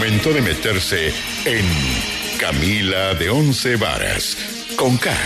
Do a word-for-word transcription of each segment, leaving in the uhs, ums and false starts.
momento de meterse en Camila de Once Varas, con K.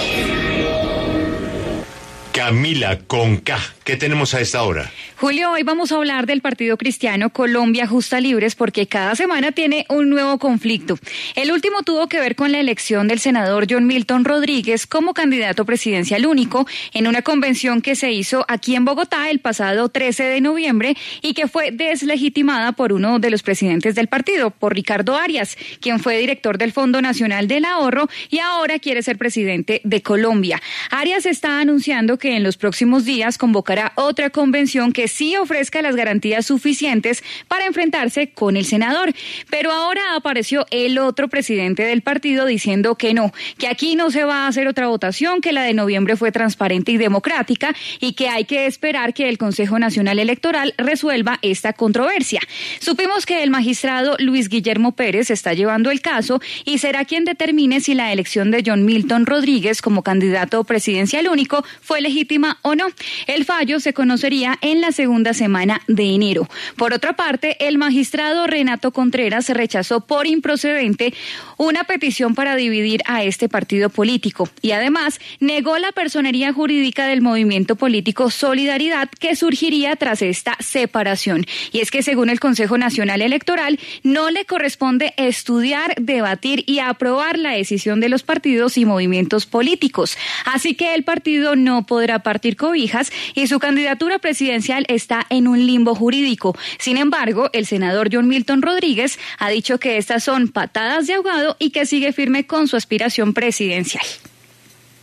Camila con K. ¿Qué tenemos a esta hora? Julio, hoy vamos a hablar del Partido Cristiano Colombia Justa Libres porque cada semana tiene un nuevo conflicto. El último tuvo que ver con la elección del senador John Milton Rodríguez como candidato presidencial único en una convención que se hizo aquí en Bogotá el pasado trece de noviembre y que fue deslegitimada por uno de los presidentes del partido, por Ricardo Arias, quien fue director del Fondo Nacional del Ahorro y ahora quiere ser presidente de Colombia. Arias está anunciando que en los próximos días convocará otra convención que sí ofrezca las garantías suficientes para enfrentarse con el senador. Pero ahora apareció el otro presidente del partido diciendo que no, que aquí no se va a hacer otra votación, que la de noviembre fue transparente y democrática y que hay que esperar que el Consejo Nacional Electoral resuelva esta controversia. Supimos que el magistrado Luis Guillermo Pérez está llevando el caso y será quien determine si la elección de John Milton Rodríguez como candidato presidencial único fue legítima o no. El fallo se conocería en la segunda semana de enero. Por otra parte, el magistrado Renato Contreras rechazó por improcedente una petición para dividir a este partido político y además negó la personería jurídica del movimiento político Solidaridad que surgiría tras esta separación. Y es que según el Consejo Nacional Electoral no le corresponde estudiar, debatir y aprobar la decisión de los partidos y movimientos políticos. Así que el partido no podrá partir cobijas y su candidatura presidencial está en un limbo jurídico. Sin embargo, el senador John Milton Rodríguez ha dicho que estas son patadas de ahogado y que sigue firme con su aspiración presidencial.